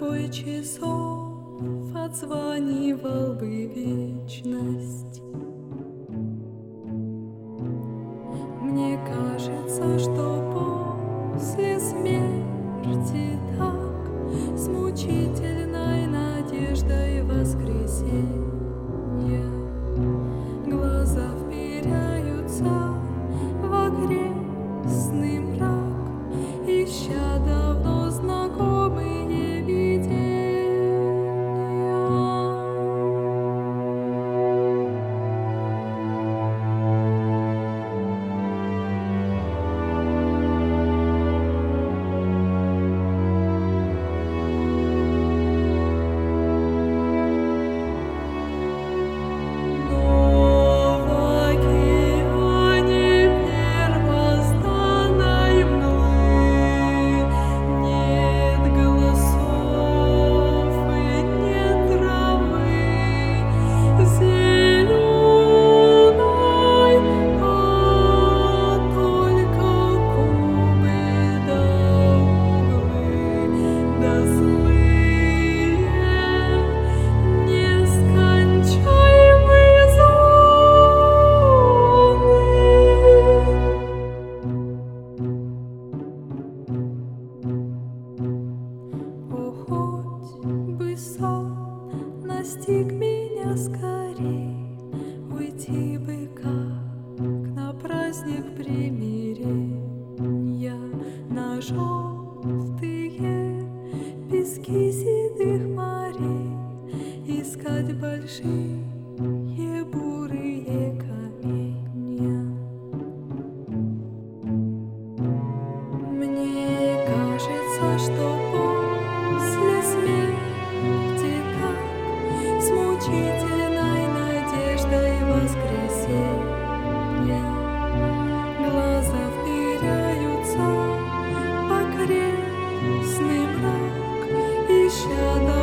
бой часов отзванивал бы вечность. Мне кажется, что после смерти так с мучительной надеждой воскресенья глаза вперяются в окрестный мрак, ища давно знакомые видения. Настиг меня скорей, уйти бы как на праздник примирения, на желтые пески седых морей, искать большие бурые каменья. Мне кажется, что после смерти с мучительной надеждой воскресенья глаза вперяются в окрестный мрак, ища